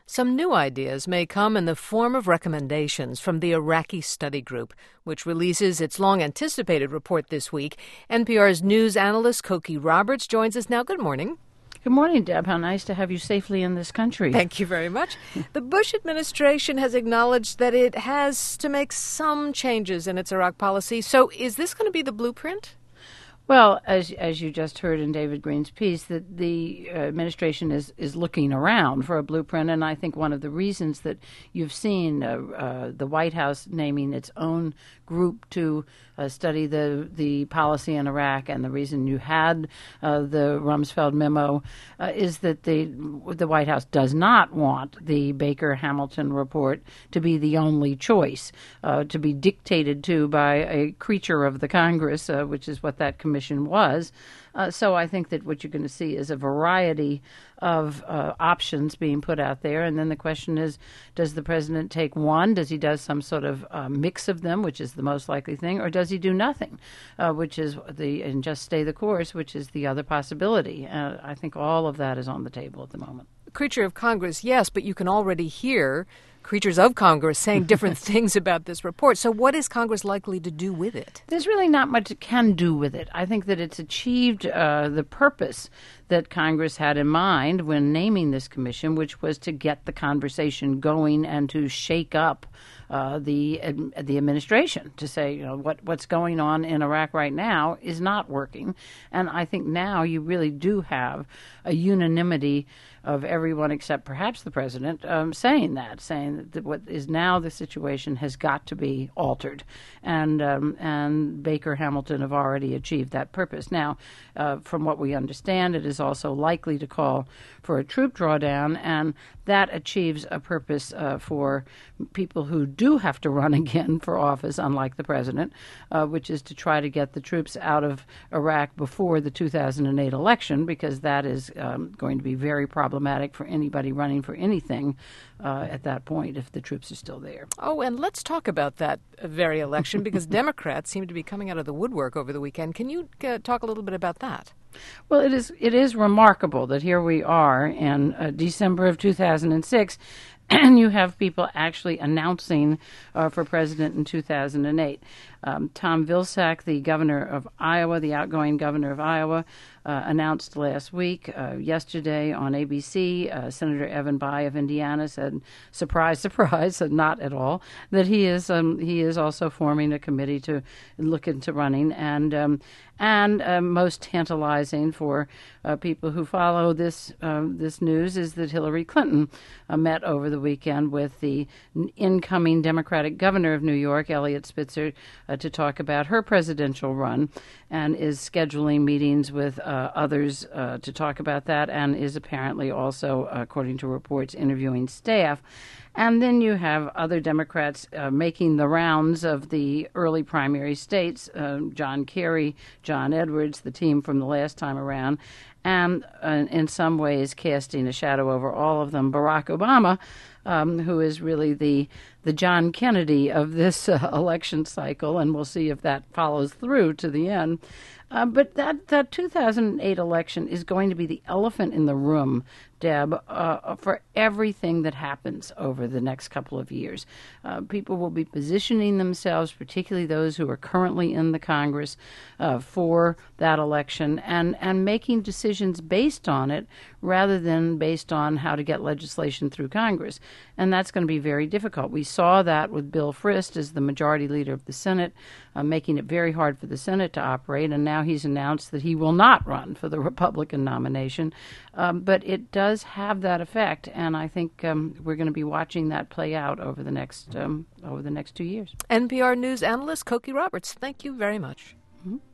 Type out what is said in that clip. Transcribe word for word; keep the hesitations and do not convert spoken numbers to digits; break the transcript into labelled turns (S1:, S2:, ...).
S1: Some new ideas may come in the form of recommendations from the Iraqi Study Group, which releases its long-anticipated report this week. N P R's news analyst Cokie Roberts joins us now. Good morning.
S2: Good morning, Deb. How nice to have you safely in this country.
S1: Thank you very much. The Bush administration has acknowledged that it has to make some changes in its Iraq policy. So is this going to be the blueprint?
S2: Well, as as you just heard in David Green's piece, that the uh, administration is, is looking around for a blueprint, and I think one of the reasons that you've seen uh, uh, the White House naming its own group to uh, study the the policy in Iraq, and the reason you had uh, the Rumsfeld memo uh, is that the the White House does not want the Baker-Hamilton report to be the only choice, uh, to be dictated to by a creature of the Congress, uh, which is what that commission was. Uh, so I think that what you're going to see is a variety of uh, options being put out there. And then the question is, does the president take one? Does he do some sort of uh, mix of them, which is the most likely thing? Or does he do nothing, uh, which is the, and just stay the course, which is the other possibility? Uh, I think all of that is on the table at the moment.
S1: Creature of Congress, yes, but you can already hear creatures of Congress saying different things about this report. So what is Congress likely to do with it?
S2: There's really not much it can do with it. I think that it's achieved uh, the purpose that Congress had in mind when naming this commission, which was to get the conversation going and to shake up uh, the uh, the administration, to say, you know, what what's going on in Iraq right now is not working. And I think now you really do have a unanimity of everyone except perhaps the president um, saying that, saying that what is now the situation has got to be altered. And um, and Baker Hamilton have already achieved that purpose. Now, uh, from what we understand, it is also likely to call for a troop drawdown, and that achieves a purpose uh, for people who do have to run again for office, unlike the president, uh, which is to try to get the troops out of Iraq before the two thousand eight election, because that is um, going to be very problematic for anybody running for anything uh, at that point if the troops are still there.
S1: Oh, and let's talk about that very election, because Democrats seem to be coming out of the woodwork over the weekend. Can you uh, talk a little bit about that?
S2: Well, it is it is remarkable that here we are in uh, December of two thousand six, and you have people actually announcing uh, for president in two thousand eight. Um, Tom Vilsack, the governor of Iowa, the outgoing governor of Iowa, uh, announced last week, uh, yesterday on A B C, uh, Senator Evan Bayh of Indiana said, surprise, surprise, said not at all, that he is um, he is also forming a committee to look into running. And um, and uh, most tantalizing for uh, people who follow this uh, this news is that Hillary Clinton uh, met over the weekend with the incoming Democratic governor of New York, Eliot Spitzer, uh, to talk about her presidential run, and is scheduling meetings with uh, others uh, to talk about that, and is apparently also, according to reports, interviewing staff. And then you have other Democrats uh, making the rounds of the early primary states, uh, John Kerry, John Edwards, the team from the last time around, and uh, in some ways casting a shadow over all of them, Barack Obama, um, who is really the the John Kennedy of this uh, election cycle, and we'll see if that follows through to the end. Uh, but that, that two thousand eight election is going to be the elephant in the room, Deb, uh, for everything that happens over the next couple of years. Uh, people will be positioning themselves, particularly those who are currently in the Congress, uh, for that election, and, and making decisions based on it rather than based on how to get legislation through Congress. And that's going to be very difficult. We saw that with Bill Frist as the majority leader of the Senate, uh, making it very hard for the Senate to operate, and now he's announced that he will not run for the Republican nomination. Um, but it does have that effect, and I think um, we're going to be watching that play out over the next um, over the next two years.
S1: N P R News analyst Cokie Roberts, thank you very much.
S2: Mm-hmm.